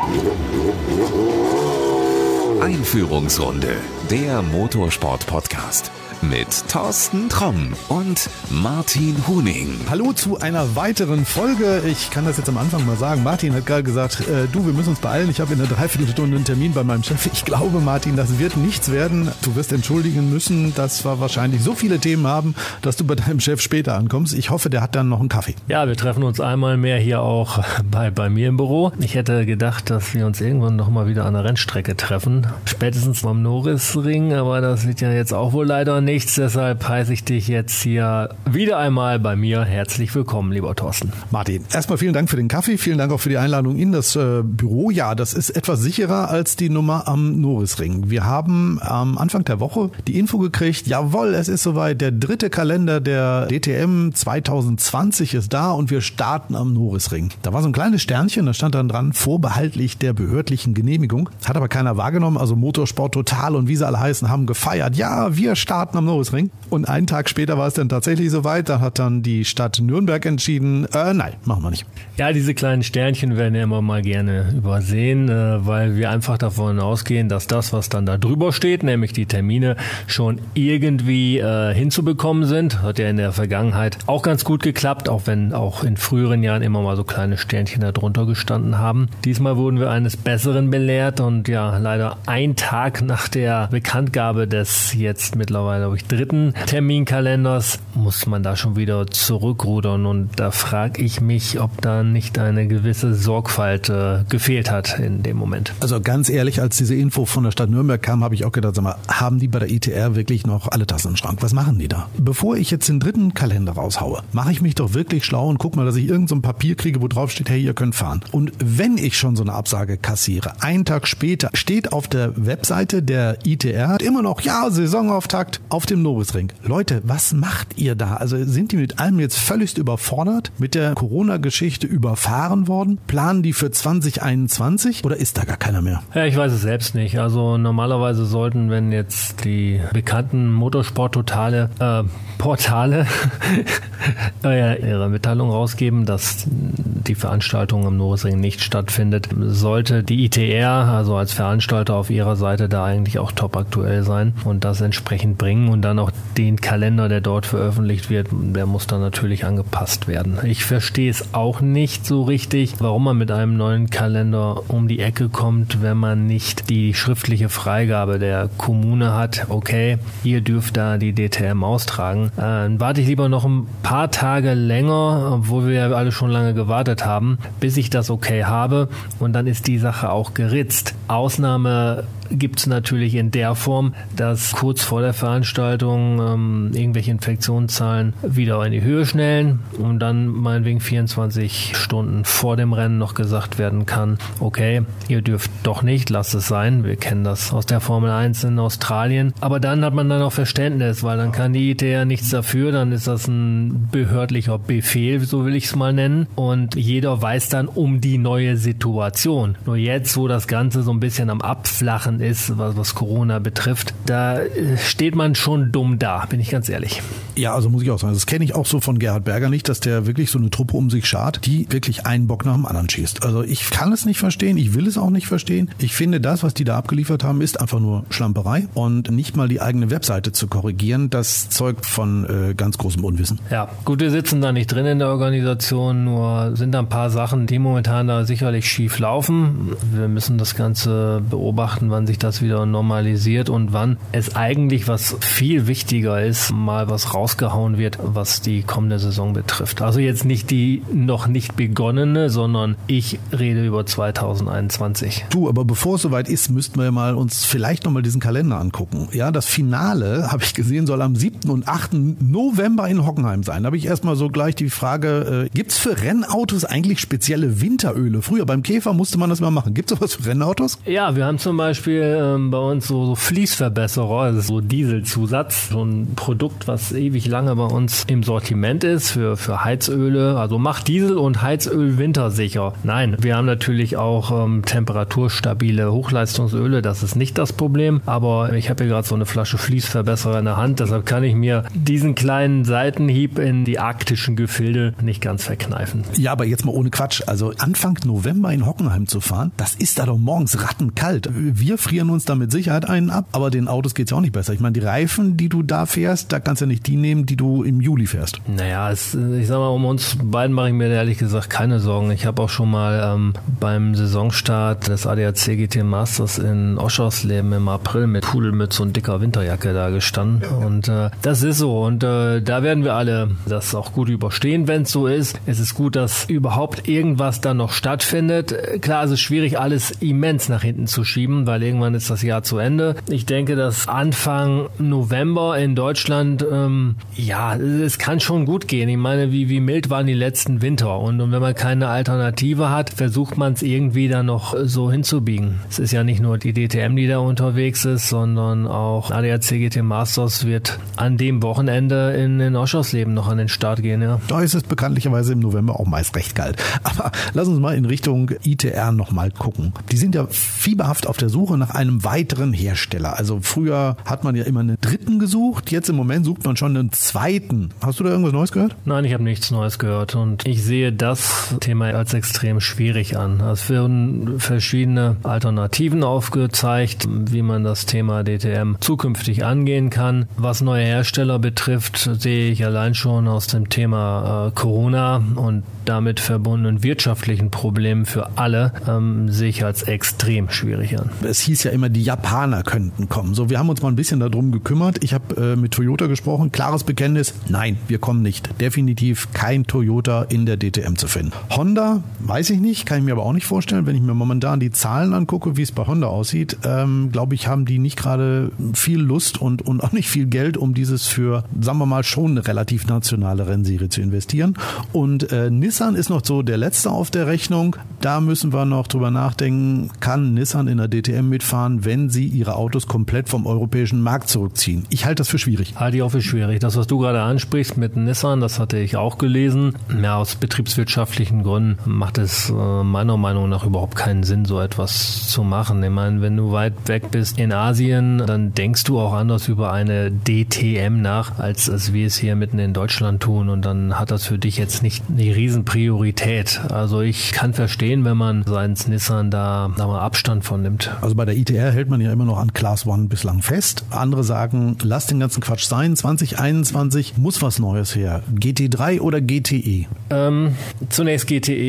Einführungsrunde, der Motorsport-Podcast mit Thorsten Tromm und Martin Huning. Hallo zu einer weiteren Folge. Ich kann das jetzt am Anfang mal sagen. Martin hat gerade gesagt, wir müssen uns beeilen. Ich habe in einer Dreiviertelstunde einen Termin bei meinem Chef. Ich glaube, Martin, das wird nichts werden. Du wirst entschuldigen müssen, dass wir wahrscheinlich so viele Themen haben, dass du bei deinem Chef später ankommst. Ich hoffe, der hat dann noch einen Kaffee. Ja, wir treffen uns einmal mehr hier auch bei mir im Büro. Ich hätte gedacht, dass wir uns irgendwann noch mal wieder an der Rennstrecke treffen. Spätestens am Norrisring, aber das wird ja jetzt auch wohl leider nichts. Deshalb heiße ich dich jetzt hier wieder einmal bei mir. Herzlich willkommen, lieber Thorsten. Martin, erstmal vielen Dank für den Kaffee. Vielen Dank auch für die Einladung in das Büro. Ja, das ist etwas sicherer als die Nummer am Norrisring. Wir haben am Anfang der Woche die Info gekriegt, jawohl, es ist soweit. Der 3. Kalender der DTM 2020 ist da und wir starten am Norrisring. Da war so ein kleines Sternchen, da stand dann dran, vorbehaltlich der behördlichen Genehmigung. Hat aber keiner wahrgenommen. Also Motorsport Total und wie sie alle heißen, haben gefeiert. Ja, wir starten am Norrisring. Und einen Tag später war es dann tatsächlich soweit. Da hat dann die Stadt Nürnberg entschieden, nein, machen wir nicht. Ja, diese kleinen Sternchen werden ja immer mal gerne übersehen, weil wir einfach davon ausgehen, dass das, was dann da drüber steht, nämlich die Termine, schon irgendwie hinzubekommen sind. Hat ja in der Vergangenheit auch ganz gut geklappt, auch wenn auch in früheren Jahren immer mal so kleine Sternchen da drunter gestanden haben. Diesmal wurden wir eines Besseren belehrt und ja, leider ein Tag nach der Bekanntgabe des jetzt mittlerweile, glaube ich, 3. Terminkalenders muss man da schon wieder zurückrudern und da frage ich mich, ob da nicht eine gewisse Sorgfalt gefehlt hat in dem Moment. Also ganz ehrlich, als diese Info von der Stadt Nürnberg kam, habe ich auch gedacht, sag mal, haben die bei der ITR wirklich noch alle Tassen im Schrank? Was machen die da? Bevor ich jetzt den 3. Kalender raushaue, mache ich mich doch wirklich schlau und guck mal, dass ich irgend so ein Papier kriege, wo drauf steht, hey, ihr könnt fahren. Und wenn ich schon so eine Absage kassiere, einen Tag später steht auf der Webseite der ITR immer noch, ja, Saisonauftakt auf dem Norrisring. Leute, was macht ihr da? Also sind die mit allem jetzt völlig überfordert, mit der Corona-Geschichte überfahren worden? Planen die für 2021 oder ist da gar keiner mehr? Ja, ich weiß es selbst nicht. Also normalerweise sollten, wenn jetzt die bekannten Motorsport-Portale ihre Mitteilung rausgeben, dass die Veranstaltung am Norrisring nicht stattfindet, sollte die ITR, also als Veranstalter auf ihrer Seite, da eigentlich auch top aktuell sein und das entsprechend bringen und dann auch den Kalender, der dort veröffentlicht wird, der muss dann natürlich angepasst werden. Ich verstehe es auch nicht so richtig, warum man mit einem neuen Kalender um die Ecke kommt, wenn man nicht die schriftliche Freigabe der Kommune hat. Okay, ihr dürft da die DTM austragen. Dann warte ich lieber noch ein paar Tage länger, obwohl wir ja alle schon lange gewartet haben, bis ich das okay habe und dann ist die Sache auch geritzt. Ausnahme gibt es natürlich in der Form, dass kurz vor der Veranstaltung irgendwelche Infektionszahlen wieder in die Höhe schnellen und dann meinetwegen 24 Stunden vor dem Rennen noch gesagt werden kann, okay, ihr dürft doch nicht, lasst es sein. Wir kennen das aus der Formel 1 in Australien. Aber dann hat man dann auch Verständnis, weil dann kann die ITR nichts dafür, dann ist das ein behördlicher Befehl, so will ich es mal nennen. Und jeder weiß dann um die neue Situation. Nur jetzt, wo das Ganze so ein bisschen am Abflachen ist, was Corona betrifft, da steht man schon dumm da, bin ich ganz ehrlich. Ja, also muss ich auch sagen, das kenne ich auch so von Gerhard Berger nicht, dass der wirklich so eine Truppe um sich schart, die wirklich einen Bock nach dem anderen schießt. Also ich kann es nicht verstehen, ich will es auch nicht verstehen. Ich finde, das, was die da abgeliefert haben, ist einfach nur Schlamperei und nicht mal die eigene Webseite zu korrigieren, das zeugt von ganz großem Unwissen. Ja, gut, wir sitzen da nicht drin in der Organisation, nur sind da ein paar Sachen, die momentan da sicherlich schief laufen. Wir müssen das Ganze beobachten, wann sich das wieder normalisiert und wann es eigentlich, was viel wichtiger ist, mal was rausgehauen wird, was die kommende Saison betrifft. Also jetzt nicht die noch nicht begonnene, sondern ich rede über 2021. Du, aber bevor es soweit ist, müssten wir mal uns vielleicht nochmal diesen Kalender angucken. Ja, das Finale, habe ich gesehen, soll am 7. und 8. November in Hockenheim sein. Da habe ich erstmal so gleich die Frage, gibt es für Rennautos eigentlich spezielle Winteröle? Früher beim Käfer musste man das mal machen. Gibt es sowas für Rennautos? Ja, wir haben zum Beispiel Beispiel bei uns so Fließverbesserer, das ist so Dieselzusatz, so ein Produkt, was ewig lange bei uns im Sortiment ist für Heizöle. Also macht Diesel und Heizöl wintersicher. Nein, wir haben natürlich auch temperaturstabile Hochleistungsöle, das ist nicht das Problem, aber ich habe hier gerade so eine Flasche Fließverbesserer in der Hand, deshalb kann ich mir diesen kleinen Seitenhieb in die arktischen Gefilde nicht ganz verkneifen. Ja, aber jetzt mal ohne Quatsch. Also Anfang November in Hockenheim zu fahren, das ist da doch morgens rattenkalt. Wir frieren uns da mit Sicherheit einen ab, aber den Autos geht's ja auch nicht besser. Ich meine, die Reifen, die du da fährst, da kannst du ja nicht die nehmen, die du im Juli fährst. Naja, ich sag mal, um uns beiden mache ich mir ehrlich gesagt keine Sorgen. Ich habe auch schon mal beim Saisonstart des ADAC GT Masters in Oschersleben im April mit Pudelmütze und dicker Winterjacke da gestanden. Und das ist so. Und da werden wir alle das auch gut überstehen, wenn es so ist. Es ist gut, dass überhaupt irgendwas dann noch stattfindet. Klar, es ist schwierig, alles immens nach hinten zu schieben, weil irgendwann ist das Jahr zu Ende. Ich denke, dass Anfang November in Deutschland, es kann schon gut gehen. Ich meine, wie mild waren die letzten Winter? Und wenn man keine Alternative hat, versucht man es irgendwie dann noch so hinzubiegen. Es ist ja nicht nur die DTM, die da unterwegs ist, sondern auch ADAC GT Masters wird an dem Wochenende in Oschersleben noch an den Start gehen. Ja. Da ist es bekanntlicherweise im November auch meist recht kalt. Aber lass uns mal in Richtung ITR nochmal gucken. Die sind ja fieberhaft auf der Suche nach einem weiteren Hersteller. Also früher hat man ja immer einen dritten gesucht, jetzt im Moment sucht man schon einen zweiten. Hast du da irgendwas Neues gehört? Nein, ich habe nichts Neues gehört und ich sehe das Thema als extrem schwierig an. Es werden verschiedene Alternativen aufgezeigt, wie man das Thema DTM zukünftig angehen kann. Was neue Hersteller betrifft, sehe ich allein schon aus dem Thema Corona und damit verbundenen wirtschaftlichen Problemen für alle, sehe ich als extrem schwierig an. Es hieß ja immer, die Japaner könnten kommen. So, wir haben uns mal ein bisschen darum gekümmert. Ich habe mit Toyota gesprochen. Klares Bekenntnis, nein, wir kommen nicht. Definitiv kein Toyota in der DTM zu finden. Honda, weiß ich nicht, kann ich mir aber auch nicht vorstellen. Wenn ich mir momentan die Zahlen angucke, wie es bei Honda aussieht, glaube ich, haben die nicht gerade viel Lust und auch nicht viel Geld, um dieses für, sagen wir mal, schon eine relativ nationale Rennserie zu investieren. Und Nissan ist noch so der Letzte auf der Rechnung. Da müssen wir noch drüber nachdenken, kann Nissan in der DTM mitfahren, wenn sie ihre Autos komplett vom europäischen Markt zurückziehen? Ich halte das für schwierig. Halte ich auch für schwierig. Das, was du gerade ansprichst mit Nissan, das hatte ich auch gelesen. Ja, aus betriebswirtschaftlichen Gründen macht es meiner Meinung nach überhaupt keinen Sinn, so etwas zu machen. Ich meine, wenn du weit weg bist in Asien, dann denkst du auch anders über eine DTM nach, als wir es hier mitten in Deutschland tun. Und dann hat das für dich jetzt nicht eine Riesenpriorität. Also ich kann verstehen, wenn man seins Nissan da mal Abstand von nimmt. Also bei der ITR hält man ja immer noch an Class One bislang fest. Andere sagen, lass den ganzen Quatsch sein. 2021 muss was Neues her. GT3 oder GTE? Zunächst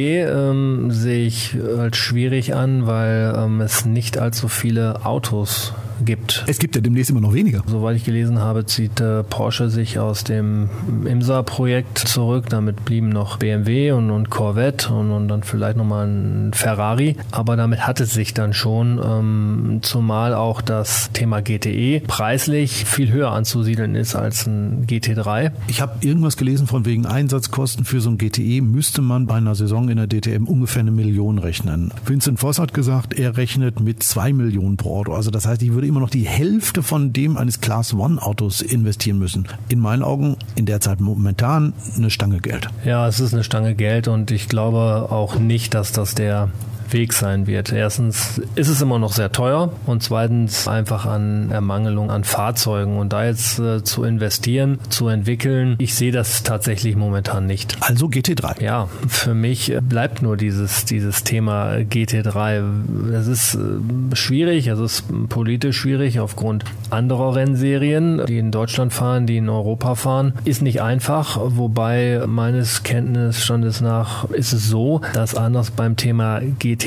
GTE sehe ich als schwierig an, weil es nicht allzu viele Autos gibt. Es gibt ja demnächst immer noch weniger. Soweit ich gelesen habe, zieht Porsche sich aus dem IMSA-Projekt zurück. Damit blieben noch BMW und Corvette und dann vielleicht nochmal ein Ferrari. Aber damit hat es sich dann schon, zumal auch das Thema GTE preislich viel höher anzusiedeln ist als ein GT3. Ich habe irgendwas gelesen von wegen Einsatzkosten für so ein GTE müsste man bei einer Saison in der DTM ungefähr 1 Million rechnen. Vincent Voss hat gesagt, er rechnet mit 2 Millionen pro Auto. Also das heißt, ich würde immer noch die Hälfte von dem eines Class One Autos investieren müssen. In meinen Augen in der Zeit momentan eine Stange Geld. Ja, es ist eine Stange Geld und ich glaube auch nicht, dass das der Weg sein wird. Erstens ist es immer noch sehr teuer und zweitens einfach an Ermangelung an Fahrzeugen und da jetzt zu investieren, zu entwickeln, ich sehe das tatsächlich momentan nicht. Also GT3? Ja, für mich bleibt nur dieses Thema GT3. Es ist schwierig, es ist politisch schwierig aufgrund anderer Rennserien, die in Deutschland fahren, die in Europa fahren. Ist nicht einfach, wobei meines Kenntnisstandes nach ist es so, dass anders beim Thema GT4,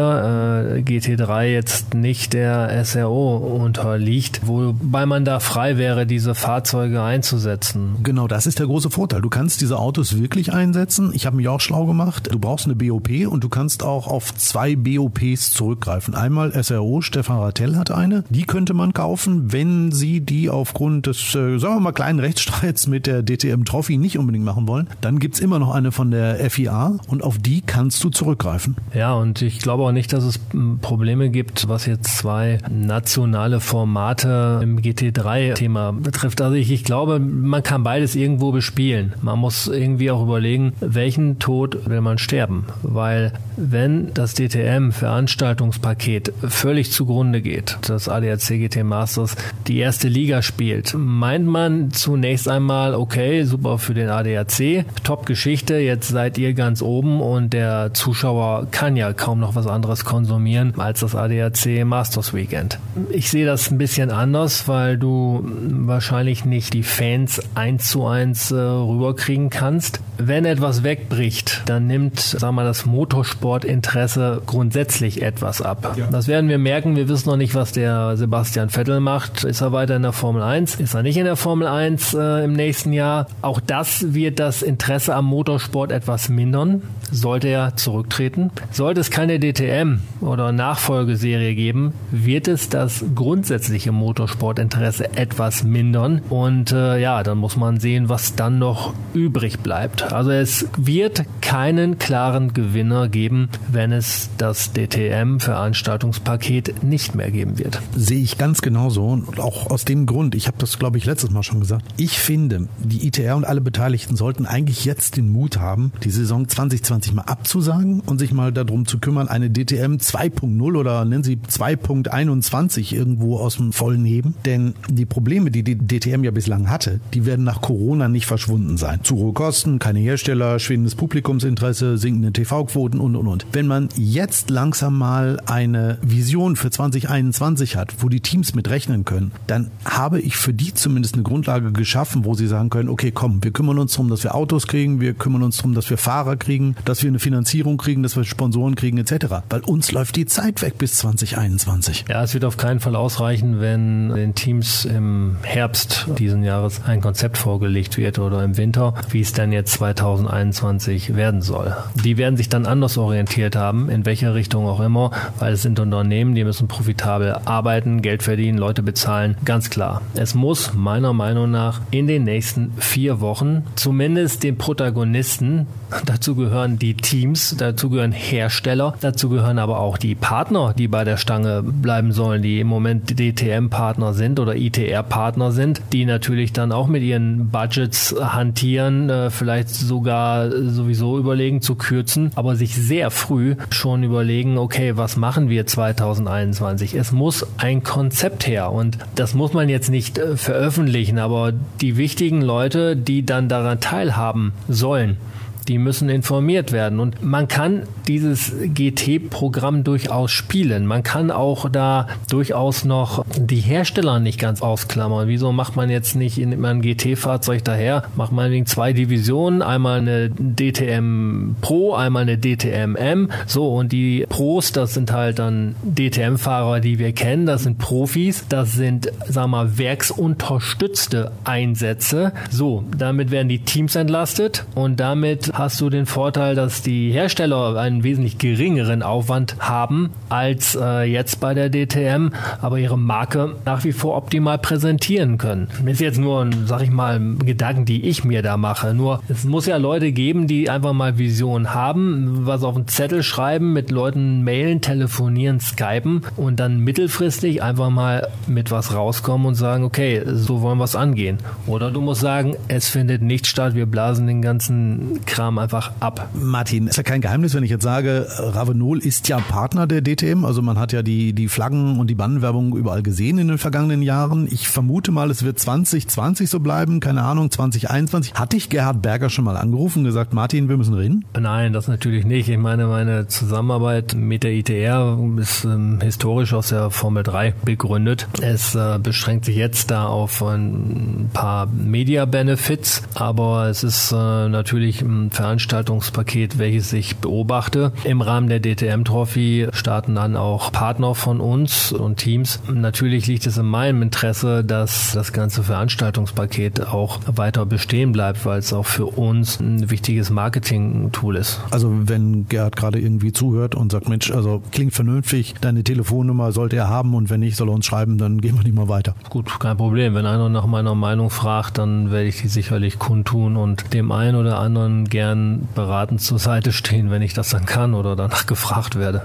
GT3 jetzt nicht der SRO unterliegt, wobei man da frei wäre, diese Fahrzeuge einzusetzen. Genau, das ist der große Vorteil. Du kannst diese Autos wirklich einsetzen. Ich habe mich auch schlau gemacht. Du brauchst eine BOP und du kannst auch auf 2 BOPs zurückgreifen. Einmal SRO, Stefan Rattel hat eine. Die könnte man kaufen, wenn sie die aufgrund des, sagen wir mal, kleinen Rechtsstreits mit der DTM Trophy nicht unbedingt machen wollen. Dann gibt's immer noch eine von der FIA und auf die kannst du zurückgreifen. Ja, und Und ich glaube auch nicht, dass es Probleme gibt, was jetzt 2 nationale Formate im GT3-Thema betrifft. Also ich glaube, man kann beides irgendwo bespielen. Man muss irgendwie auch überlegen, welchen Tod will man sterben. Weil wenn das DTM-Veranstaltungspaket völlig zugrunde geht, das ADAC GT Masters die erste Liga spielt, meint man zunächst einmal, okay, super für den ADAC, Top-Geschichte, jetzt seid ihr ganz oben und der Zuschauer kann ja kaum noch was anderes konsumieren als das ADAC Masters Weekend. Ich sehe das ein bisschen anders, weil du wahrscheinlich nicht die Fans 1:1 rüberkriegen kannst. Wenn etwas wegbricht, dann nimmt, sagen wir mal, das Motorsportinteresse grundsätzlich etwas ab. Ja. Das werden wir merken. Wir wissen noch nicht, was der Sebastian Vettel macht. Ist er weiter in der Formel 1? Ist er nicht in der Formel 1 im nächsten Jahr? Auch das wird das Interesse am Motorsport etwas mindern. Sollte er zurücktreten? Sollte es keine DTM oder Nachfolgeserie geben, wird es das grundsätzliche Motorsportinteresse etwas mindern. Und dann muss man sehen, was dann noch übrig bleibt. Also es wird keinen klaren Gewinner geben, wenn es das DTM-Veranstaltungspaket nicht mehr geben wird. Sehe ich ganz genauso und auch aus dem Grund, ich habe das, glaube ich, letztes Mal schon gesagt, ich finde, die ITR und alle Beteiligten sollten eigentlich jetzt den Mut haben, die Saison 2020 mal abzusagen und sich mal darum zu kümmern, eine DTM 2.0 oder nennen Sie 2.21 irgendwo aus dem Vollen heben. Denn die Probleme, die die DTM ja bislang hatte, die werden nach Corona nicht verschwunden sein. Zu hohe Kosten, keine Hersteller, schwindendes Publikumsinteresse, sinkende TV-Quoten und. Wenn man jetzt langsam mal eine Vision für 2021 hat, wo die Teams mit rechnen können, dann habe ich für die zumindest eine Grundlage geschaffen, wo sie sagen können, okay, komm, wir kümmern uns darum, dass wir Autos kriegen, wir kümmern uns darum, dass wir Fahrer kriegen, dass wir eine Finanzierung kriegen, dass wir Sponsoren kriegen etc. Weil uns läuft die Zeit weg bis 2021. Ja, es wird auf keinen Fall ausreichen, wenn den Teams im Herbst diesen Jahres ein Konzept vorgelegt wird oder im Winter, wie es dann jetzt 2021 werden soll. Die werden sich dann anders orientiert haben, in welcher Richtung auch immer, weil es sind Unternehmen, die müssen profitabel arbeiten, Geld verdienen, Leute bezahlen, ganz klar. Es muss meiner Meinung nach in den nächsten 4 Wochen zumindest den Protagonisten, dazu gehören die Teams, dazu gehören Hersteller, dazu gehören aber auch die Partner, die bei der Stange bleiben sollen, die im Moment DTM-Partner sind oder ITR-Partner sind, die natürlich dann auch mit ihren Budgets hantieren, vielleicht sogar sowieso überlegen zu kürzen, aber sich sehr früh schon überlegen, okay, was machen wir 2021? Es muss ein Konzept her und das muss man jetzt nicht veröffentlichen, aber die wichtigen Leute, die dann daran teilhaben sollen, die müssen informiert werden. Und man kann dieses GT-Programm durchaus spielen. Man kann auch da durchaus noch die Hersteller nicht ganz ausklammern. Wieso macht man jetzt nicht in ein GT-Fahrzeug daher? Macht man wegen 2 Divisionen, einmal eine DTM Pro, einmal eine DTM M. So, und die Pros, das sind halt dann DTM-Fahrer, die wir kennen. Das sind Profis. Das sind, sagen wir mal, werksunterstützte Einsätze. So, damit werden die Teams entlastet und damit hast du den Vorteil, dass die Hersteller einen wesentlich geringeren Aufwand haben als jetzt bei der DTM, aber ihre Marke nach wie vor optimal präsentieren können. Das ist jetzt nur, sag ich mal, Gedanken, die ich mir da mache. Nur, es muss ja Leute geben, die einfach mal Visionen haben, was auf einen Zettel schreiben, mit Leuten mailen, telefonieren, skypen und dann mittelfristig einfach mal mit was rauskommen und sagen, okay, so wollen wir es angehen. Oder du musst sagen, es findet nicht statt, wir blasen den ganzen Kram einfach ab. Martin, ist ja kein Geheimnis, wenn ich jetzt sage, Ravenol ist ja Partner der DTM, also man hat ja die Flaggen und die Bannenwerbung überall gesehen in den vergangenen Jahren. Ich vermute mal, es wird 2020 so bleiben, keine Ahnung, 2021. Hatte ich Gerhard Berger schon mal angerufen und gesagt, Martin, wir müssen reden? Nein, das natürlich nicht. Ich meine Zusammenarbeit mit der ITR ist historisch aus der Formel 3 begründet. Es beschränkt sich jetzt da auf ein paar Media-Benefits, aber es ist natürlich ein Veranstaltungspaket, welches ich beobachte. Im Rahmen der DTM-Trophy starten dann auch Partner von uns und Teams. Natürlich liegt es in meinem Interesse, dass das ganze Veranstaltungspaket auch weiter bestehen bleibt, weil es auch für uns ein wichtiges Marketing-Tool ist. Also wenn Gerhard gerade irgendwie zuhört und sagt, Mensch, also klingt vernünftig, deine Telefonnummer sollte er haben und wenn nicht, soll er uns schreiben, dann gehen wir nicht mal weiter. Gut, kein Problem. Wenn einer nach meiner Meinung fragt, dann werde ich die sicherlich kundtun und dem einen oder anderen gern beratend zur Seite stehen, wenn ich das dann kann oder danach gefragt werde.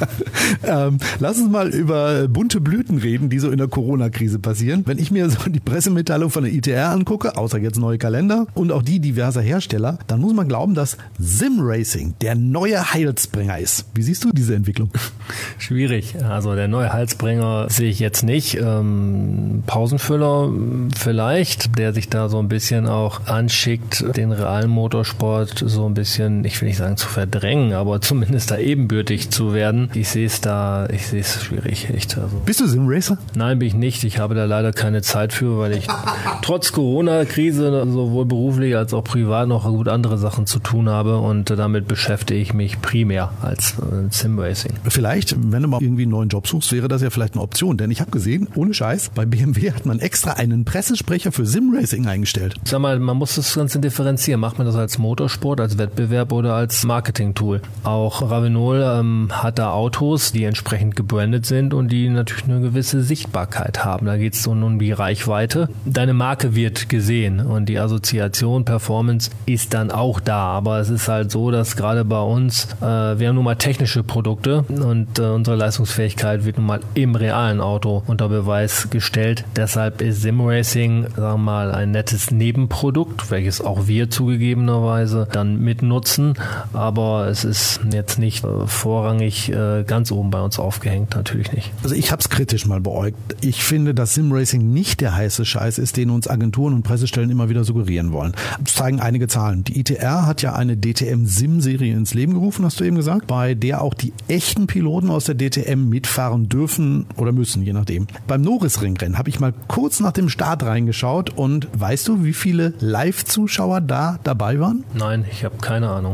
Lass uns mal über bunte Blüten reden, die so in der Corona-Krise passieren. Wenn ich mir so die Pressemitteilung von der ITR angucke, außer jetzt neue Kalender und auch die diverser Hersteller, dann muss man glauben, dass Sim-Racing der neue Heilsbringer ist. Wie siehst du diese Entwicklung? Schwierig. Also der neue Heilsbringer sehe ich jetzt nicht. Pausenfüller vielleicht, der sich da so ein bisschen auch anschickt, den realen Motorsport so ein bisschen, ich will nicht sagen zu verdrängen, aber zumindest da ebenbürtig zu werden. Ich sehe es schwierig, echt. Also. Bist du Sim-Racer? Nein, bin ich nicht. Ich habe da leider keine Zeit für, weil ich trotz Corona-Krise sowohl beruflich als auch privat noch gut andere Sachen zu tun habe und damit beschäftige ich mich primär als Sim-Racing. Vielleicht, wenn du mal irgendwie einen neuen Job suchst, wäre das ja vielleicht eine Option, denn ich habe gesehen, ohne Scheiß, bei BMW hat man extra einen Pressesprecher für Sim-Racing eingestellt. Sag mal, man muss das Ganze differenzieren. Macht man das als Motorsport, als Wettbewerb oder als Marketing-Tool? Auch Ravenol hat da Autos, die entsprechend gebrandet sind und die natürlich eine gewisse Sichtbarkeit haben. Da geht es so um die Reichweite. Deine Marke wird gesehen und die Assoziation Performance ist dann auch da. Aber es ist halt so, dass gerade bei uns, wir haben nun mal technische Produkte und unsere Leistungsfähigkeit wird nun mal im realen Auto unter Beweis gestellt. Deshalb ist Sim-Racing, sagen wir mal, ein nettes Nebenprodukt, welches auch wir zugegebenerweise dann mitnutzen. Aber es ist jetzt nicht vorrangig ganz oben bei uns aufgehängt, natürlich nicht. Also ich habe es kritisch mal beäugt. Ich finde, dass Sim-Racing nicht der heiße Scheiß ist, den uns Agenturen und Pressestellen immer wieder suggerieren wollen. Das zeigen einige Zahlen. Die ITR hat ja eine DTM-Sim-Serie ins Leben gerufen, hast du eben gesagt, bei der auch die echten Piloten aus der DTM mitfahren dürfen oder müssen, je nachdem. Beim Norrisring-Rennen habe ich mal kurz nach dem Start reingeschaut und weißt du, wie viele Live-Zuschauer da dabei waren? Nein, ich habe keine Ahnung.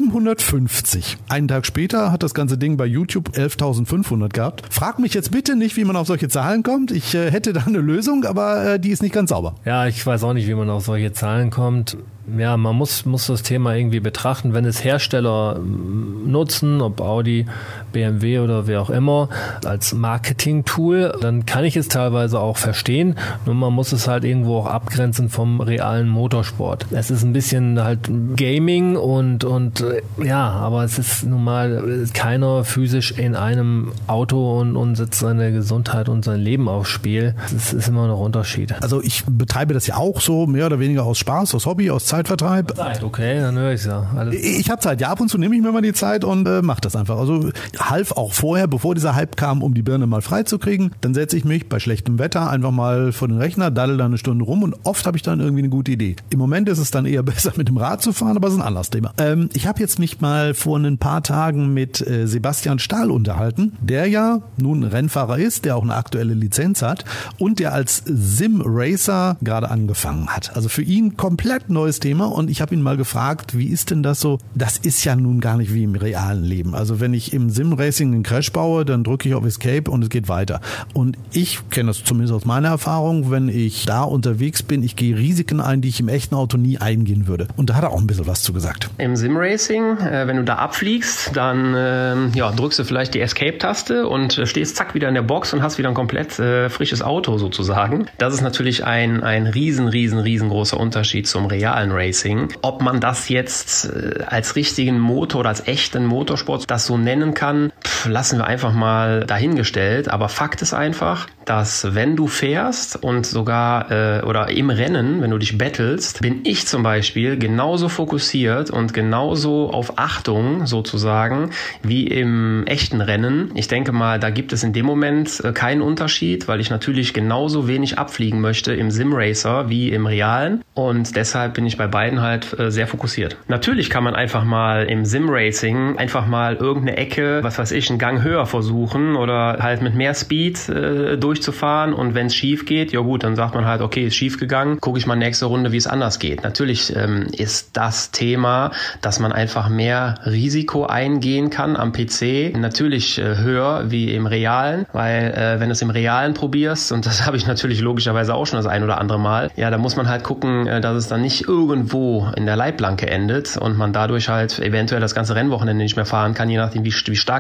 750. Einen Tag später hat das ganze Ding bei YouTube 11.500 gehabt. Frag mich jetzt bitte nicht, wie man auf solche Zahlen kommt. Ich hätte da eine Lösung, aber die ist nicht ganz sauber. Ja, ich weiß auch nicht, wie man auf solche Zahlen kommt. Ja, man muss das Thema irgendwie betrachten, wenn es Hersteller nutzen, ob Audi, BMW oder wer auch immer, als Marketing-Tool, dann kann ich es teilweise auch verstehen, nur man muss es halt irgendwo auch abgrenzen vom realen Motorsport. Es ist ein bisschen halt Gaming und ja, aber es ist nun mal keiner physisch in einem Auto und setzt seine Gesundheit und sein Leben aufs Spiel. Das ist immer noch ein Unterschied. Also ich betreibe das ja auch so mehr oder weniger aus Spaß, aus Hobby, aus Zeitvertreib. Okay, dann höre ich es ja. Ich habe Zeit. Ja, ab und zu nehme ich mir mal die Zeit und mache das einfach. Also half auch vorher, bevor dieser Hype kam, um die Birne mal frei zu kriegen. Dann setze ich mich bei schlechtem Wetter einfach mal vor den Rechner, daddel da eine Stunde rum und oft habe ich dann irgendwie eine gute Idee. Im Moment ist es dann eher besser, mit dem Rad zu fahren, aber das ist ein anderes Thema. Ich habe jetzt mich mal vor ein paar Tagen mit Sebastian Stahl unterhalten, der ja nun Rennfahrer ist, der auch eine aktuelle Lizenz hat und der als Sim-Racer gerade angefangen hat. Also für ihn komplett neues Thema und ich habe ihn mal gefragt, wie ist denn das so? Das ist ja nun gar nicht wie im realen Leben. Also wenn ich im Sim-Racing einen Crash baue, dann drücke ich auf Escape und es geht weiter. Und ich kenne das zumindest aus meiner Erfahrung, wenn ich da unterwegs bin, ich gehe Risiken ein, die ich im echten Auto nie eingehen würde. Und da hat er auch ein bisschen was zu gesagt. Im Sim-Racing, wenn du da abfliegst, dann drückst du vielleicht die Escape-Taste und stehst zack wieder in der Box und hast wieder ein komplett frisches Auto sozusagen. Das ist natürlich ein riesengroßer Unterschied zum realen Racing. Ob man das jetzt als richtigen Motor oder als echten Motorsport das so nennen kann, lassen wir einfach mal dahingestellt. Aber Fakt ist einfach, dass wenn du fährst und sogar oder im Rennen, wenn du dich battlest, bin ich zum Beispiel genauso fokussiert und genauso auf Achtung sozusagen wie im echten Rennen. Ich denke mal, da gibt es in dem Moment keinen Unterschied, weil ich natürlich genauso wenig abfliegen möchte im Sim-Racer wie im realen und deshalb bin ich bei beiden halt sehr fokussiert. Natürlich kann man einfach mal im Sim-Racing einfach mal irgendeine Ecke, was weiß ich, einen Gang höher versuchen oder halt mit mehr Speed durchzufahren und wenn es schief geht, ja gut, dann sagt man halt, okay, ist schief gegangen, gucke ich mal nächste Runde, wie es anders geht. Natürlich ist das Thema, dass man einfach mehr Risiko eingehen kann am PC, natürlich höher wie im Realen, weil wenn du es im Realen probierst, und das habe ich natürlich logischerweise auch schon das ein oder andere Mal, ja, da muss man halt gucken, dass es dann nicht irgendwo in der Leitplanke endet und man dadurch halt eventuell das ganze Rennwochenende nicht mehr fahren kann, je nachdem wie stark das Auto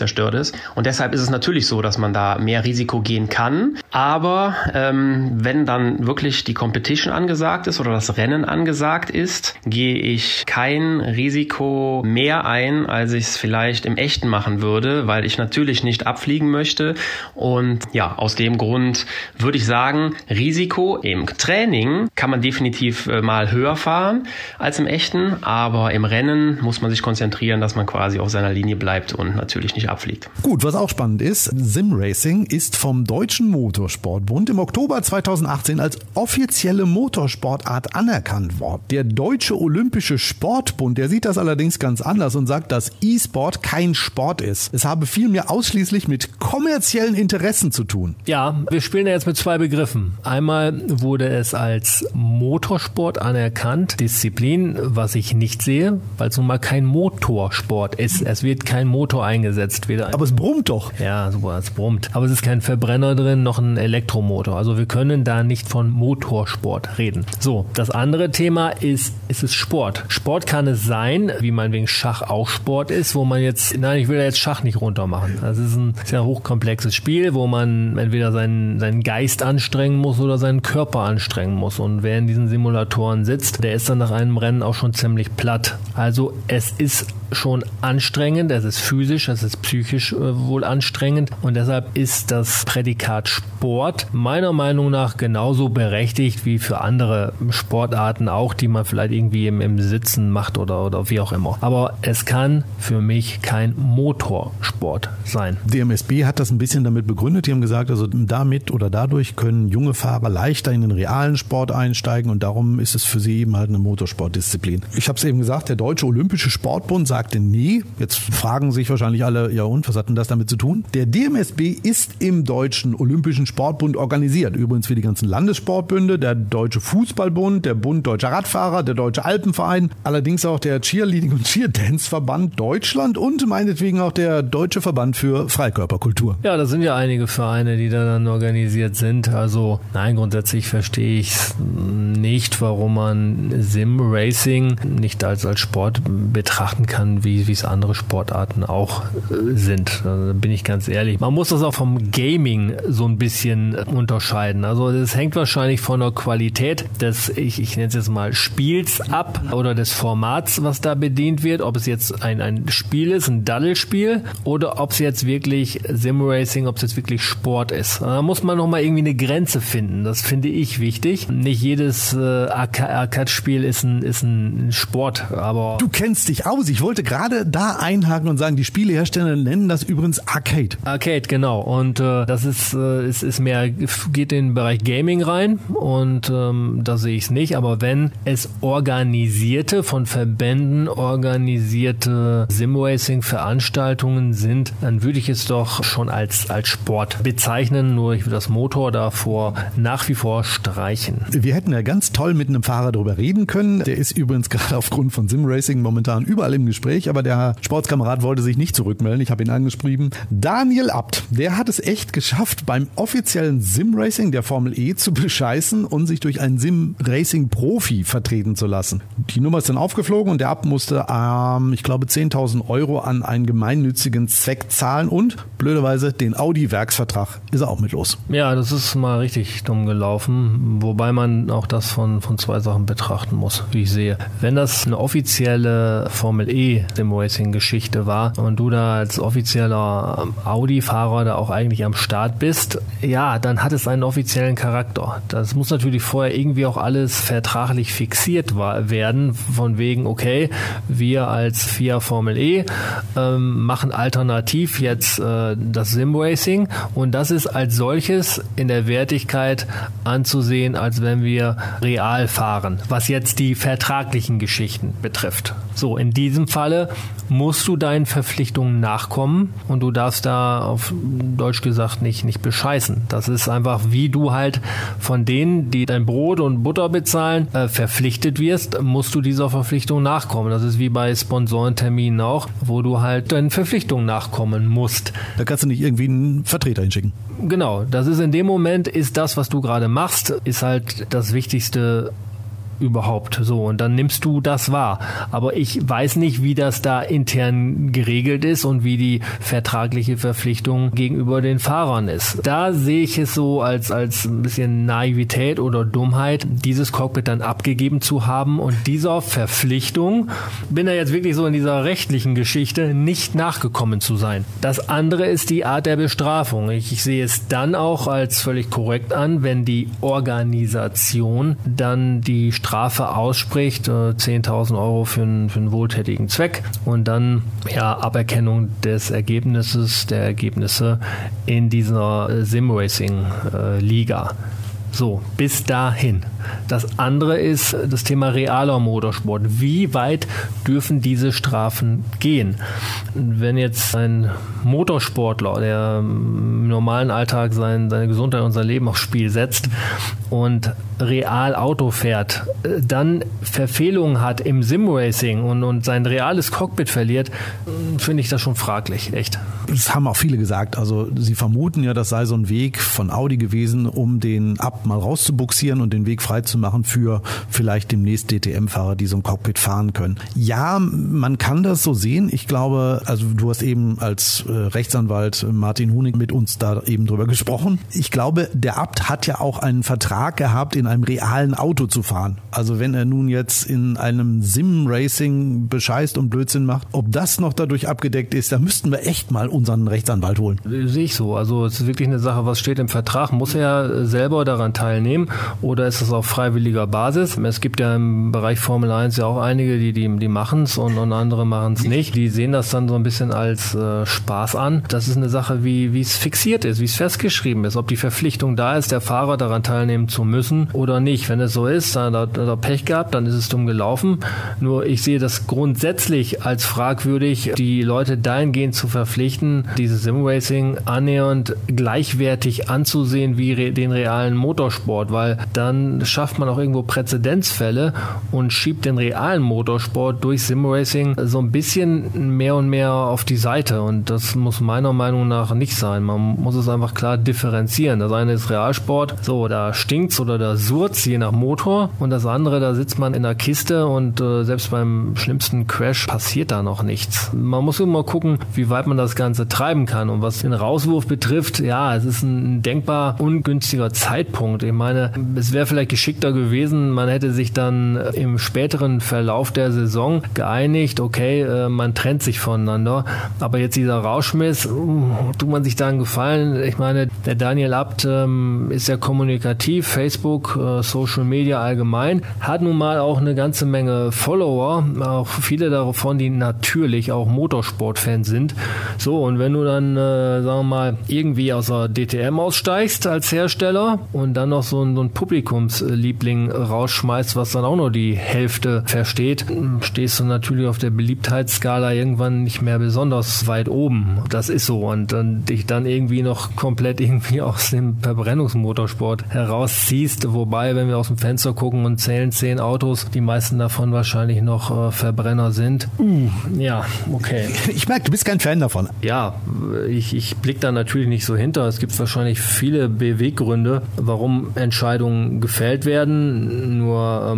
zerstört ist. Und deshalb ist es natürlich so, dass man da mehr Risiko gehen kann. Aber wenn dann wirklich die Competition angesagt ist oder das Rennen angesagt ist, gehe ich kein Risiko mehr ein, als ich es vielleicht im Echten machen würde, weil ich natürlich nicht abfliegen möchte. Und ja, aus dem Grund würde ich sagen, Risiko im Training kann man definitiv mal höher fahren als im Echten, aber im Rennen muss man sich konzentrieren, dass man quasi auf seiner Linie bleibt und natürlich nicht abfliegt. Gut, was auch spannend ist, Simracing ist vom Deutschen Motorsportbund im Oktober 2018 als offizielle Motorsportart anerkannt worden. Der Deutsche Olympische Sportbund, der sieht das allerdings ganz anders und sagt, dass E-Sport kein Sport ist. Es habe vielmehr ausschließlich mit kommerziellen Interessen zu tun. Ja, wir spielen ja jetzt mit zwei Begriffen. Einmal wurde es als Motorsport anerkannt, Disziplin, was ich nicht sehe, weil es nun mal kein Motorsport ist. Es wird kein Motor eingesetzt. Aber es brummt doch. Ja, super, es brummt. Aber es ist kein Verbrenner drin, noch ein Elektromotor. Also wir können da nicht von Motorsport reden. So, das andere Thema ist es Sport. Sport kann es sein, wie meinetwegen Schach auch Sport ist, wo man jetzt, nein, ich will da jetzt Schach nicht runter machen. Das ist ein sehr hochkomplexes Spiel, wo man entweder seinen Geist anstrengen muss oder seinen Körper anstrengen muss. Und wer in diesen Simulatoren sitzt, der ist dann nach einem Rennen auch schon ziemlich platt. Also es ist schon anstrengend, es ist physisch, es ist psychisch wohl anstrengend und deshalb ist das Prädikat Sport meiner Meinung nach genauso berechtigt wie für andere Sportarten auch, die man vielleicht irgendwie im Sitzen macht oder wie auch immer. Aber es kann für mich kein Motorsport sein. DMSB hat das ein bisschen damit begründet. Die haben gesagt, also damit oder dadurch können junge Fahrer leichter in den realen Sport einsteigen und darum ist es für sie eben halt eine Motorsportdisziplin. Ich habe es eben gesagt, der Deutsche Olympische Sportbund sagte nee. Jetzt fragen sich wahrscheinlich alle, ja und, was hat denn das damit zu tun? Der DMSB ist im Deutschen Olympischen Sportbund organisiert. Übrigens wie die ganzen Landessportbünde, der Deutsche Fußballbund, der Bund Deutscher Radfahrer, der Deutsche Alpenverein, allerdings auch der Cheerleading- und Cheerdance-Verband Deutschland und meinetwegen auch der Deutsche Verband für Freikörperkultur. Ja, das sind ja einige Vereine, die da dann organisiert sind. Also nein, grundsätzlich verstehe ich nicht, warum man Sim-Racing nicht als Sport betrachten kann, wie es andere Sportarten auch sind. Da bin ich ganz ehrlich. Man muss das auch vom Gaming so ein bisschen unterscheiden. Also das hängt wahrscheinlich von der Qualität des, ich nenne es jetzt mal, Spiels ab oder des Formats, was da bedient wird. Ob es jetzt ein Spiel ist, ein Daddelspiel oder ob es jetzt wirklich Sim-Racing, ob es jetzt wirklich Sport ist. Da muss man nochmal irgendwie eine Grenze finden. Das finde ich wichtig. Nicht jedes Arcade-Spiel ist ein Sport, aber... Du kennst dich aus. Ich wollte gerade da einhaken und sagen, die Spielehersteller nennen das übrigens Arcade. Arcade, genau. Und das ist mehr, geht in den Bereich Gaming rein und da sehe ich es nicht. Aber wenn es organisierte, von Verbänden organisierte Sim-Racing-Veranstaltungen sind, dann würde ich es doch schon als Sport bezeichnen. Nur ich würde das Motor davor nach wie vor streichen. Wir hätten ja ganz toll mit einem Fahrer darüber reden können. Der ist übrigens gerade aufgrund von Sim-Racing momentan überall im Gespräch, aber der Sportskamerad wollte sich nicht zurückmelden. Ich habe ihn angeschrieben. Daniel Abt, der hat es echt geschafft, beim offiziellen Sim-Racing der Formel E zu bescheißen und sich durch einen Sim-Racing-Profi vertreten zu lassen. Die Nummer ist dann aufgeflogen und der Abt musste, ich glaube, 10.000 Euro an einen gemeinnützigen Zweck zahlen und blöderweise den Audi-Werksvertrag ist er auch mit los. Ja, das ist mal richtig dumm gelaufen, wobei man auch das von zwei Sachen betrachten muss, wie ich sehe. Wenn das eine offizielle Formel E Sim-Racing-Geschichte war und du da als offizieller Audi-Fahrer da auch eigentlich am Start bist, ja, dann hat es einen offiziellen Charakter. Das muss natürlich vorher irgendwie auch alles vertraglich fixiert werden, von wegen, okay, wir als FIA Formel E machen alternativ jetzt das Sim-Racing und das ist als solches in der Wertigkeit anzusehen, als wenn wir real fahren, was jetzt die vertraglichen Geschichten betrifft. So, in diesem Falle musst du deinen Verpflichtungen nachkommen und du darfst da auf Deutsch gesagt nicht bescheißen. Das ist einfach, wie du halt von denen, die dein Brot und Butter bezahlen, verpflichtet wirst, musst du dieser Verpflichtung nachkommen. Das ist wie bei Sponsorenterminen auch, wo du halt deinen Verpflichtungen nachkommen musst. Da kannst du nicht irgendwie einen Vertreter hinschicken. Genau, das ist in dem Moment, ist das, was du gerade machst, ist halt das Wichtigste überhaupt? So, und dann nimmst du das wahr. Aber ich weiß nicht, wie das da intern geregelt ist und wie die vertragliche Verpflichtung gegenüber den Fahrern ist. Da sehe ich es so als ein bisschen Naivität oder Dummheit, dieses Cockpit dann abgegeben zu haben und dieser Verpflichtung, bin da jetzt wirklich so in dieser rechtlichen Geschichte, nicht nachgekommen zu sein. Das andere ist die Art der Bestrafung. Ich sehe es dann auch als völlig korrekt an, wenn die Organisation dann die Strafe ausspricht, 10.000 Euro für einen wohltätigen Zweck und dann Aberkennung der Ergebnisse in dieser Sim-Racing-Liga. So, bis dahin. Das andere ist das Thema realer Motorsport. Wie weit dürfen diese Strafen gehen? Wenn jetzt ein Motorsportler, der im normalen Alltag seine Gesundheit und sein Leben aufs Spiel setzt und real Auto fährt, dann Verfehlungen hat im Sim-Racing und sein reales Cockpit verliert, finde ich das schon fraglich, echt. Das haben auch viele gesagt. Also sie vermuten ja, das sei so ein Weg von Audi gewesen, um den Abt mal rauszubuxieren und den Weg frei zu machen für vielleicht demnächst DTM-Fahrer, die so ein Cockpit fahren können. Ja, man kann das so sehen. Ich glaube, also du hast eben als Rechtsanwalt Martin Huning mit uns da eben drüber gesprochen. Ich glaube, der Abt hat ja auch einen Vertrag gehabt, in einem realen Auto zu fahren. Also wenn er nun jetzt in einem Sim-Racing bescheißt und Blödsinn macht, ob das noch dadurch abgedeckt ist, da müssten wir echt mal unseren Rechtsanwalt holen. Sehe ich so. Also es ist wirklich eine Sache, was steht im Vertrag? Muss er selber daran teilnehmen oder ist es auf freiwilliger Basis? Es gibt ja im Bereich Formel 1 ja auch einige, die machen es und andere machen es nicht. Die sehen das dann so ein bisschen als Spaß an. Das ist eine Sache, wie es fixiert ist, wie es festgeschrieben ist, ob die Verpflichtung da ist, der Fahrer daran teilnehmen zu müssen oder nicht. Wenn es so ist, dann hat er Pech gehabt, dann ist es dumm gelaufen. Nur ich sehe das grundsätzlich als fragwürdig, die Leute dahingehend zu verpflichten, dieses Sim-Racing annähernd gleichwertig anzusehen wie den realen Motorsport, weil dann schafft man auch irgendwo Präzedenzfälle und schiebt den realen Motorsport durch Sim-Racing so ein bisschen mehr und mehr auf die Seite und das muss meiner Meinung nach nicht sein. Man muss es einfach klar differenzieren. Das eine ist Realsport, so, da stinkt's oder da surzt, je nach Motor und das andere, da sitzt man in der Kiste und selbst beim schlimmsten Crash passiert da noch nichts. Man muss immer gucken, wie weit man das Ganze treiben kann und was den Rauswurf betrifft, ja, es ist ein denkbar ungünstiger Zeitpunkt. Ich meine, es wäre vielleicht geschickter gewesen, man hätte sich dann im späteren Verlauf der Saison geeinigt, okay, man trennt sich voneinander, aber jetzt dieser Rauschmiss, tut man sich da einen Gefallen? Ich meine, der Daniel Abt ist ja kommunikativ, Facebook, Social Media allgemein, hat nun mal auch eine ganze Menge Follower, auch viele davon, die natürlich auch Motorsportfans sind. So, und wenn du dann, sagen wir mal, irgendwie aus der DTM aussteigst als Hersteller und dann noch so ein Publikumsliebling rausschmeißt, was dann auch nur die Hälfte versteht, stehst du natürlich auf der Beliebtheitsskala irgendwann nicht mehr besonders weit oben. Das ist so. Und dann dich dann irgendwie noch komplett irgendwie aus dem Verbrennungsmotorsport herausziehst, wobei, wenn wir aus dem Fenster gucken und zählen 10 Autos, die meisten davon wahrscheinlich noch Verbrenner sind. Ja, okay. Ich merke, du bist kein Fan davon. Ja, ich blicke da natürlich nicht so hinter. Es gibt wahrscheinlich viele Beweggründe, warum Entscheidungen gefällt werden. Nur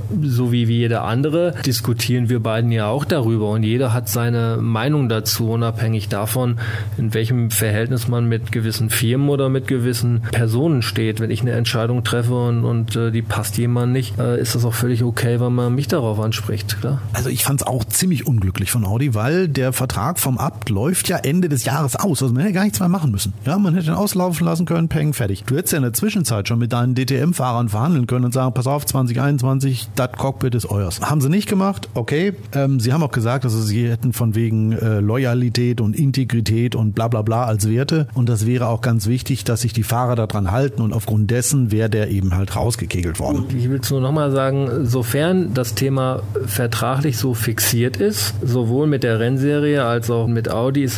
so wie jeder andere diskutieren wir beiden ja auch darüber und jeder hat seine Meinung dazu, unabhängig davon, in welchem Verhältnis man mit gewissen Firmen oder mit gewissen Personen steht. Wenn ich eine Entscheidung treffe und die passt jemandem nicht, ist das auch völlig okay, wenn man mich darauf anspricht. Klar? Also ich fand es auch ziemlich unglücklich von Audi, weil der Vertrag vom Abt läuft ja Ende des Jahres aus. Also man hätte gar nichts mehr machen müssen. Ja, man hätte ihn auslaufen lassen können, peng, fertig. Du hättest ja in der Zwischenzeit schon mit deinen DTM-Fahrern verhandeln können und sagen, pass auf, 2021, das Cockpit ist euers. Haben sie nicht gemacht, okay. Sie haben auch gesagt, also sie hätten von wegen Loyalität und Integrität und bla bla bla als Werte und das wäre auch ganz wichtig, dass sich die Fahrer daran halten und aufgrund dessen wäre der eben halt rausgekegelt worden. Ich will es nur nochmal sagen, sofern das Thema vertraglich so fixiert ist, sowohl mit der Rennserie als auch mit Audi, ist es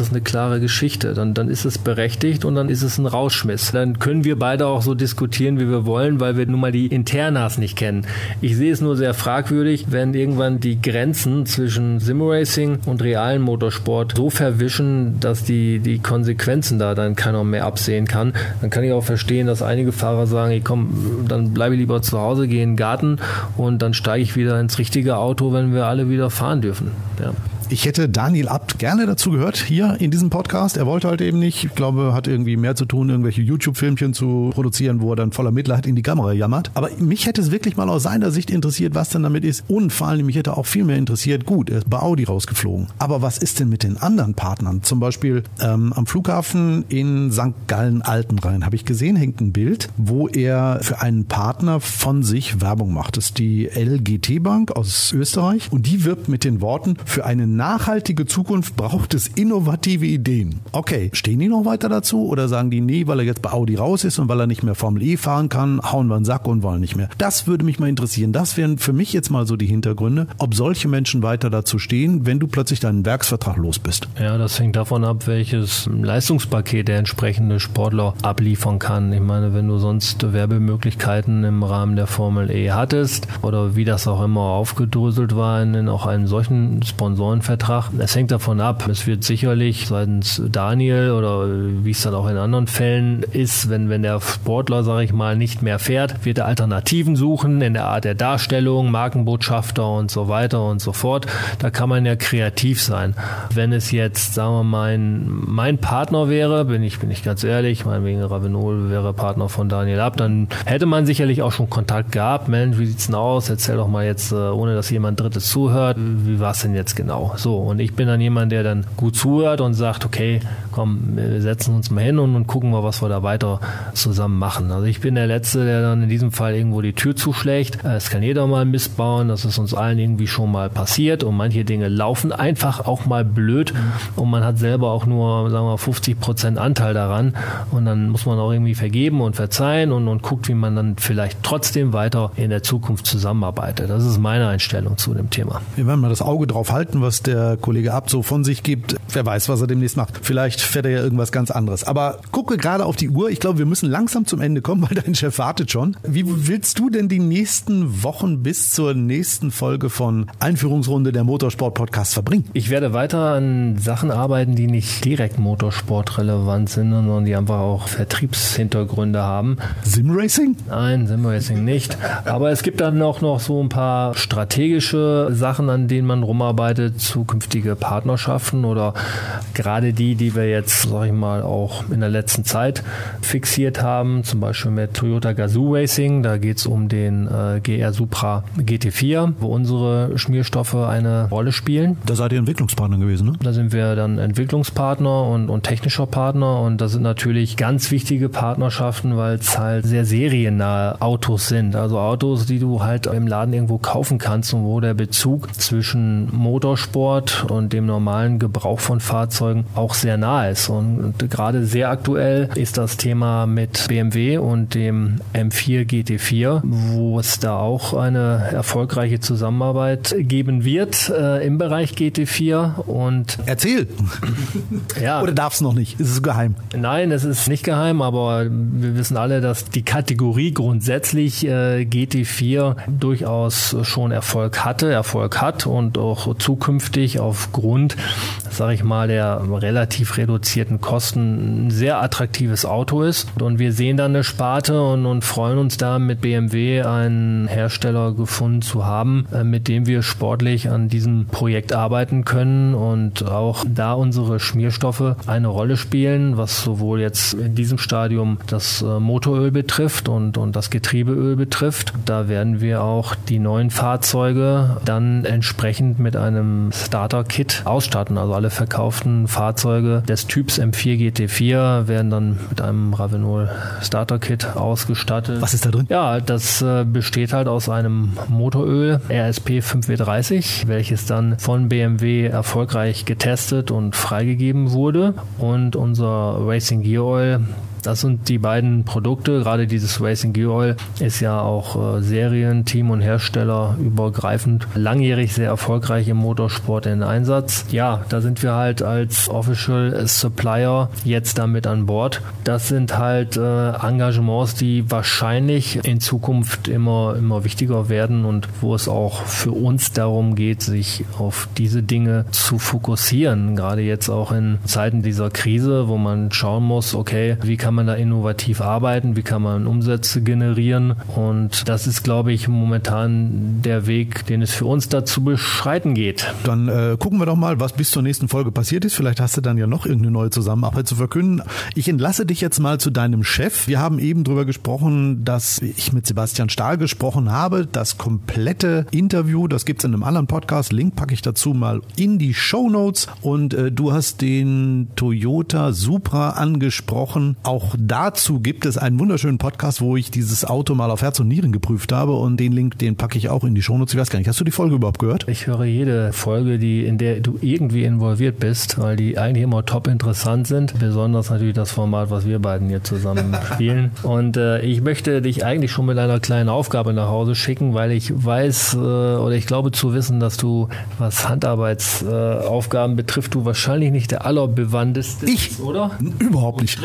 das eine klare Geschichte. Dann ist es berechtigt und dann ist es ein Rausschmiss. Dann können wir beide auch so diskutieren, wie wir wollen, weil wir nun mal die Internas nicht kennen. Ich sehe es nur sehr fragwürdig, wenn irgendwann die Grenzen zwischen Simracing und realen Motorsport so verwischen, dass die Konsequenzen da dann keiner mehr absehen kann. Dann kann ich auch verstehen, dass einige Fahrer sagen, ich komm, dann bleibe ich lieber zu Hause, gehe in den Garten und dann steige ich wieder ins richtige Auto, wenn wir alle wieder fahren dürfen. Ja. Ich hätte Daniel Abt gerne dazu gehört, hier in diesem Podcast. Er wollte halt eben nicht. Ich glaube, hat irgendwie mehr zu tun, irgendwelche YouTube-Filmchen zu produzieren, wo er dann voller Mitleid in die Kamera jammert. Aber mich hätte es wirklich mal aus seiner Sicht interessiert, was denn damit ist. Und vor allem, mich hätte auch viel mehr interessiert, gut, er ist bei Audi rausgeflogen. Aber was ist denn mit den anderen Partnern? Zum Beispiel am Flughafen in St. Gallen-Altenrhein habe ich gesehen, hängt ein Bild, wo er für einen Partner von sich Werbung macht. Das ist die LGT Bank aus Österreich. Und die wirbt mit den Worten, für eine nachhaltige Zukunft braucht es innovative Ideen. Okay, stehen die noch weiter dazu oder sagen die, nee, weil er jetzt bei Audi raus ist und weil er nicht mehr Formel E fahren kann, hauen wir einen Sack und wollen nicht mehr. Das würde mich mal interessieren. Das wären für mich jetzt mal so die Hintergründe, ob solche Menschen weiter dazu stehen, wenn du plötzlich deinen Werksvertrag los bist. Ja, das hängt davon ab, welches Leistungspaket der entsprechende Sportler abliefern kann. Ich meine, wenn du sonst Werbemöglichkeiten im Rahmen der Formel E hattest oder wie das auch immer aufgedröselt war in auch einem solchen Sponsorenvertrag, es hängt davon ab. Es wird sicherlich seitens Daniel oder wie es dann auch in anderen Fällen ist, wenn der Sportler, sage ich mal, nicht mehr fährt, wird er Alternativen suchen in der Art der Darstellung, Markenbotschafter und so weiter und so fort. Da kann man ja kreativ sein. Wenn es jetzt, sagen wir mal, mein Partner wäre, bin ich ganz ehrlich, meinetwegen Ravenol wäre Partner von Daniel Abt, dann hätte man sicherlich auch schon Kontakt gehabt. Mensch, wie sieht's denn aus? Erzähl doch mal jetzt, ohne dass jemand Drittes zuhört, wie war es denn jetzt genau? So, und ich bin dann jemand, der dann gut zuhört und sagt, okay, komm, wir setzen uns mal hin und gucken mal, was wir da weiter zusammen machen. Also ich bin der Letzte, der dann in diesem Fall irgendwo die Tür zuschlägt. Es kann jeder mal Mist bauen, das ist uns allen irgendwie schon mal passiert und manche Dinge laufen einfach auch mal blöd und man hat selber auch nur, sagen wir, 50% Anteil daran und dann muss man auch irgendwie vergeben und verzeihen und guckt, wie man dann vielleicht trotzdem weiter in der Zukunft zusammenarbeitet. Das ist meine Einstellung zu dem Thema. Wir werden mal das Auge drauf halten, was der Kollege Abt so von sich gibt. Wer weiß, was er demnächst macht. Vielleicht fährt er ja irgendwas ganz anderes. Aber gucke gerade auf die Uhr. Ich glaube, wir müssen langsam zum Ende kommen, weil dein Chef wartet schon. Wie willst du denn die nächsten Wochen bis zur nächsten Folge von Einführungsrunde der Motorsport-Podcast verbringen? Ich werde weiter an Sachen arbeiten, die nicht direkt motorsportrelevant sind, sondern die einfach auch Vertriebshintergründe haben. Simracing? Nein, Simracing nicht. Aber es gibt dann auch noch so ein paar strategische Sachen, an denen man rumarbeitet, zukünftige Partnerschaften oder gerade die wir jetzt, sag ich mal, auch in der letzten Zeit fixiert haben, zum Beispiel mit Toyota Gazoo Racing. Da geht es um den GR Supra GT4, wo unsere Schmierstoffe eine Rolle spielen. Da seid ihr Entwicklungspartner gewesen, ne? Da sind wir dann Entwicklungspartner und technischer Partner und das sind natürlich ganz wichtige Partnerschaften, weil es halt sehr seriennahe Autos sind. Also Autos, die du halt im Laden irgendwo kaufen kannst und wo der Bezug zwischen Motorsport und dem normalen Gebrauch von Fahrzeugen auch sehr nah ist. Und gerade sehr aktuell ist das Thema mit BMW und dem M4 GT4, wo es da auch eine erfolgreiche Zusammenarbeit geben wird im Bereich GT4. Und erzähl! Ja. Oder darf es noch nicht? Ist es geheim? Nein, es ist nicht geheim, aber wir wissen alle, dass die Kategorie grundsätzlich GT4 durchaus schon Erfolg hat und auch zukünftig aufgrund, sage ich mal, der relativ reduzierten Kosten ein sehr attraktives Auto ist. Und wir sehen dann eine Sparte und freuen uns da mit BMW einen Hersteller gefunden zu haben, mit dem wir sportlich an diesem Projekt arbeiten können und auch da unsere Schmierstoffe eine Rolle spielen, was sowohl jetzt in diesem Stadium das Motoröl betrifft und das Getriebeöl betrifft. Da werden wir auch die neuen Fahrzeuge dann entsprechend mit einem Starter-Kit ausstatten. Also alle verkauften Fahrzeuge des Typs M4 GT4 werden dann mit einem Ravenol Starter-Kit ausgestattet. Was ist da drin? Ja, das besteht halt aus einem Motoröl RSP 5W30, welches dann von BMW erfolgreich getestet und freigegeben wurde. Und unser Racing Gear Oil Das sind die beiden Produkte. Gerade dieses Racing Gear Oil ist ja auch Serien-, und Hersteller übergreifend langjährig sehr erfolgreich im Motorsport in Einsatz. Ja, da sind wir halt als Official Supplier jetzt damit an Bord. Das sind halt Engagements, die wahrscheinlich in Zukunft immer wichtiger werden und wo es auch für uns darum geht, sich auf diese Dinge zu fokussieren. Gerade jetzt auch in Zeiten dieser Krise, wo man schauen muss, okay, wie kann man da innovativ arbeiten, wie kann man Umsätze generieren, und das ist, glaube ich, momentan der Weg, den es für uns dazu beschreiten geht. Dann gucken wir doch mal, was bis zur nächsten Folge passiert ist. Vielleicht hast du dann ja noch irgendeine neue Zusammenarbeit zu verkünden. Ich entlasse dich jetzt mal zu deinem Chef. Wir haben eben drüber gesprochen, dass ich mit Sebastian Stahl gesprochen habe. Das komplette Interview, das gibt es in einem anderen Podcast. Link packe ich dazu mal in die Shownotes. Und du hast den Toyota Supra angesprochen. Auch dazu gibt es einen wunderschönen Podcast, wo ich dieses Auto mal auf Herz und Nieren geprüft habe, und den Link, den packe ich auch in die Shownotes. Ich weiß gar nicht, hast du die Folge überhaupt gehört? Ich höre jede Folge, in der du irgendwie involviert bist, weil die eigentlich immer top interessant sind. Besonders natürlich das Format, was wir beiden hier zusammen spielen. Und ich möchte dich eigentlich schon mit einer kleinen Aufgabe nach Hause schicken, weil ich weiß oder ich glaube zu wissen, dass du, was Handarbeitsaufgaben betrifft, du wahrscheinlich nicht der allerbewandteste bist, oder? Überhaupt nicht.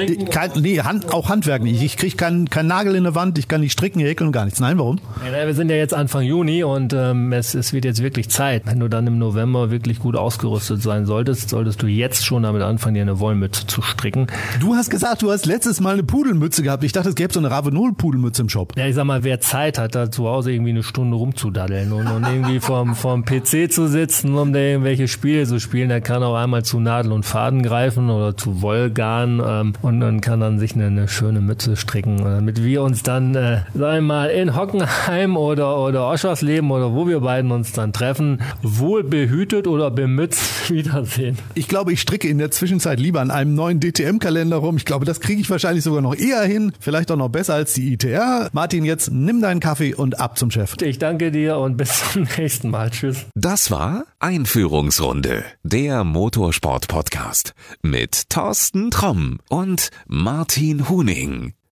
Auch Handwerk nicht. Ich kriege keinen Nagel in der Wand, ich kann nicht stricken, häkeln und gar nichts. Nein, warum? Ja, wir sind ja jetzt Anfang Juni und es wird jetzt wirklich Zeit. Wenn du dann im November wirklich gut ausgerüstet sein solltest du jetzt schon damit anfangen, dir eine Wollmütze zu stricken. Du hast gesagt, du hast letztes Mal eine Pudelmütze gehabt. Ich dachte, es gäbe so eine Ravenol-Pudelmütze im Shop. Ja, ich sag mal, wer Zeit hat, da zu Hause irgendwie eine Stunde rumzudaddeln und irgendwie vorm PC zu sitzen, um da irgendwelche Spiele zu spielen, der kann auch einmal zu Nadel und Faden greifen oder zu Wollgarn und dann kann dann sich eine schöne Mütze stricken, damit wir uns dann, sagen wir mal, in Hockenheim oder Oschersleben oder wo wir beiden uns dann treffen, wohl behütet oder bemützt wiedersehen. Ich glaube, ich stricke in der Zwischenzeit lieber an einem neuen DTM-Kalender rum. Ich glaube, das kriege ich wahrscheinlich sogar noch eher hin. Vielleicht auch noch besser als die ITR. Martin, jetzt nimm deinen Kaffee und ab zum Chef. Ich danke dir und bis zum nächsten Mal. Tschüss. Das war Einführungsrunde, der Motorsport-Podcast mit Thorsten Tromm und Martin Huning.